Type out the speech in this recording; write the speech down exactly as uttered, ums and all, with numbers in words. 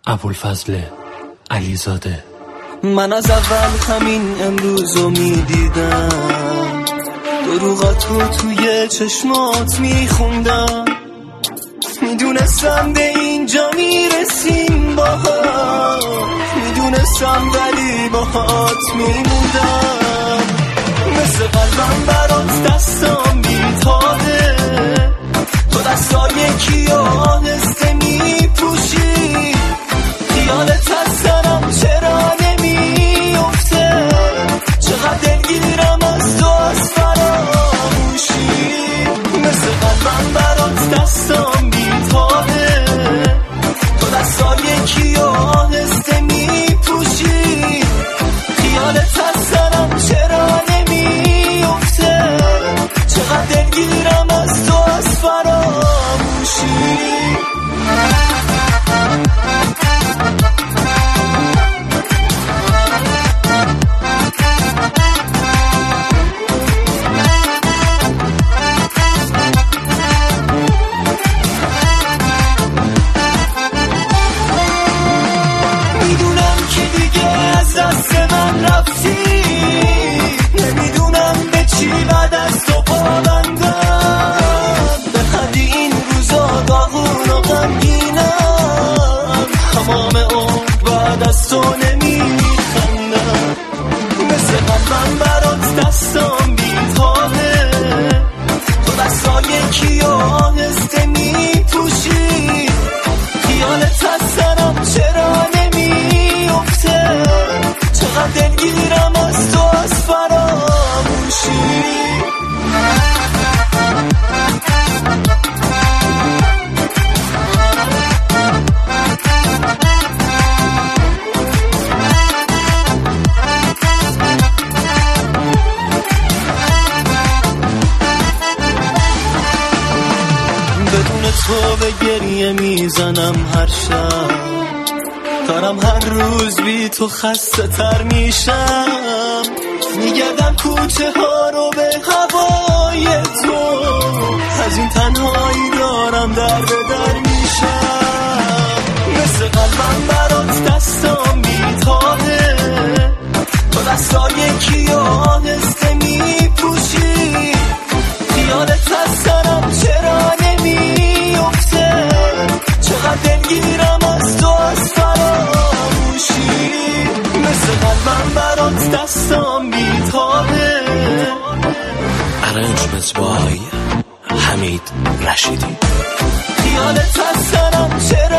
ابوالفضل علیزاده. من از اول همین امروزو میدیدم، دروغاتو توی چشمات میخوندم، میدونستم به اینجا میرسیم با هم، میدونستم ولی باهات میموندم. مثل قلبم برات دستم بیتاده، تو دستای کی آهسته میپوشی، خیالت از سرم چرا نمیفته، چقدر دلگیرم از تو از فراموشی. مثل قلبم برات دستم بیتاده، تو دستای کی آهسته میپوشی، خیالت از سرم چرا نمیفته، چقدر دلگیرم از تو از فراموشی. میدونم که دیگه از دست من رفتی، نمیدونم به چی بعد از تو پابندم، به حدی این روزا داغون و غمگینم، تمام عمر بعد از تو نمیخندم. مثل قلبم برات دستم بیتابه، تو دستای کی آهسته میپوشی، خیالت از سرم چرا نمیفته، چقدر دلگیرم از تو از فراموشی. بدون تو به گریه میزنم هر شب، دارم هر روز بی تو خسته تر میشم، میگردم کوچه ها رو به هوای تو، از این تنهایی دارم در به در میشم. مثل قلبم برات دستم بیتاده، تو دستای کی آهسته میپوشی، خیالت از سرم چرا نمیفته، چقدر دلگیرم از تو از فراموشی. مثل قلبم برات دستم بیتابه. Arrangements by حمید رشیدی. خیالت از سرم چرا